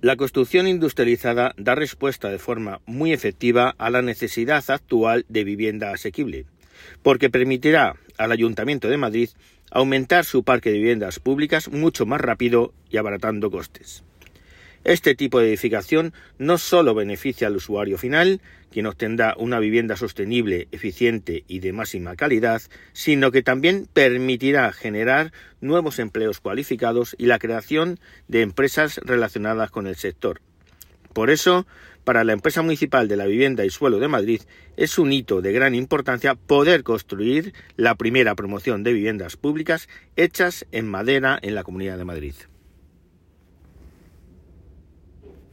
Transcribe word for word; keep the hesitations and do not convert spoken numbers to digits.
La construcción industrializada da respuesta de forma muy efectiva a la necesidad actual de vivienda asequible, porque permitirá al Ayuntamiento de Madrid aumentar su parque de viviendas públicas mucho más rápido y abaratando costes. Este tipo de edificación no solo beneficia al usuario final, quien obtendrá una vivienda sostenible, eficiente y de máxima calidad, sino que también permitirá generar nuevos empleos cualificados y la creación de empresas relacionadas con el sector. Por eso, para la Empresa Municipal de la Vivienda y Suelo de Madrid, es un hito de gran importancia poder construir la primera promoción de viviendas públicas hechas en madera en la Comunidad de Madrid.